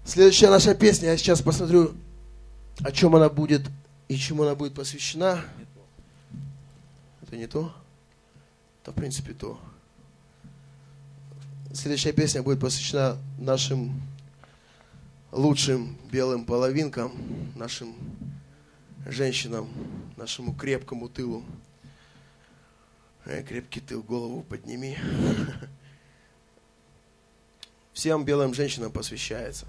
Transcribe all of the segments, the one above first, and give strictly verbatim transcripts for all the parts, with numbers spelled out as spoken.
Следующая наша песня, я сейчас посмотрю, о чем она будет и чему она будет посвящена. Это не то? Это в принципе то. Следующая песня будет посвящена нашим лучшим белым половинкам, нашим женщинам, нашему крепкому тылу. Э, крепкий тыл, голову подними. Всем белым женщинам посвящается.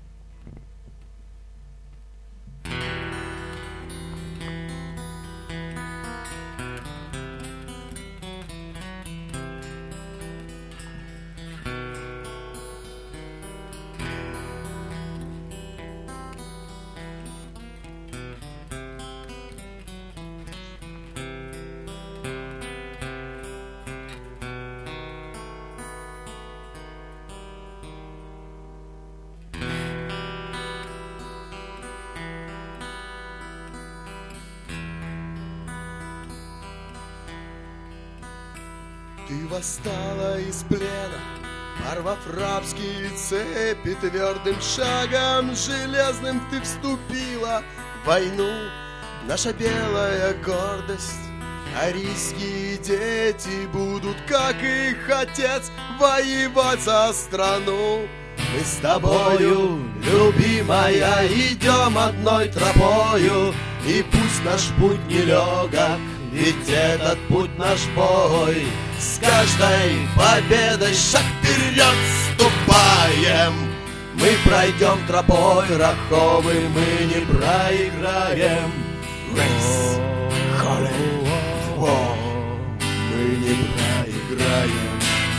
Ты восстала из плена, порвав рабские цепи, твердым шагом железным ты вступила в войну. Наша белая гордость, арийские дети будут, как их отец, воевать за страну. Мы с тобою, любимая, идем одной тропою, и пусть наш путь нелегок, ведь этот путь наш бой. С каждой победой шаг вперед ступаем. Мы пройдем тропой раховой, мы не проиграем. Race, holy war, мы не проиграем.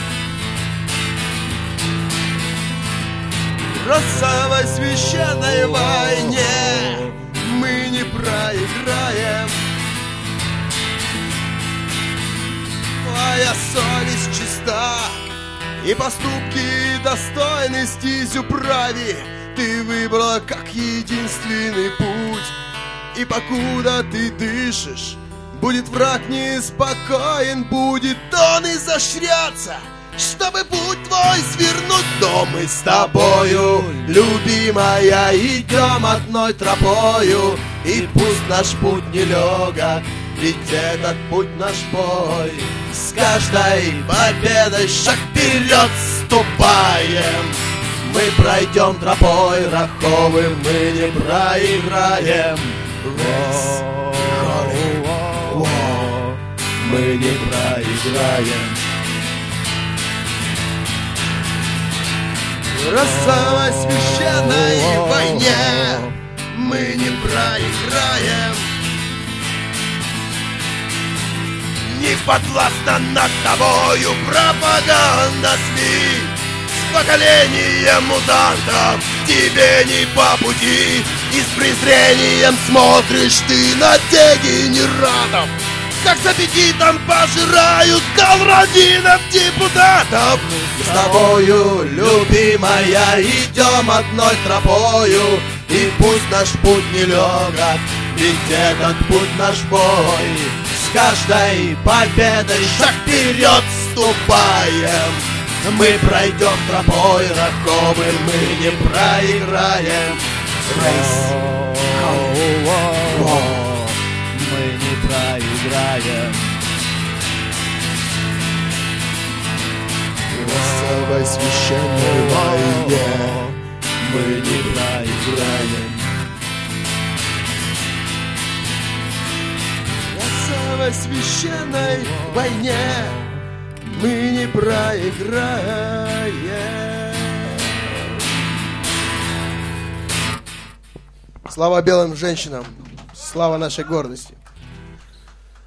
В расовой священной войне мы не проиграем. Твоя совесть чиста, и поступки достойны стезю прави. Ты выбрала как единственный путь, и покуда ты дышишь, будет враг неспокоен, будет он изощряться, чтобы путь твой свернуть. Но мы с тобою, любимая, идем одной тропою, и пусть наш путь нелегок, ведь этот путь наш бой. С каждой победой шаг вперед ступаем. Мы пройдем тропой раховым, мы не проиграем. Race, holy war, мы не проиграем. В расовой священной войне мы не проиграем. Не подвластна над тобою пропаганда СМИ. С поколением мутантов тебе не по пути, и с презрением смотришь ты на дегенератов, как с аппетитом пожирают колрадинов депутатов. Мы с тобою, любимая, идем одной тропою, и пусть наш путь нелегок, ведь этот путь наш бой. С каждой победой шаг вперед ступаем. Мы пройдем тропой раховой, мы не проиграем. Race, мы не проиграем. В расовой священной войне мы не проиграем. В священной войне мы не проиграем. Слава белым женщинам, слава нашей гордости.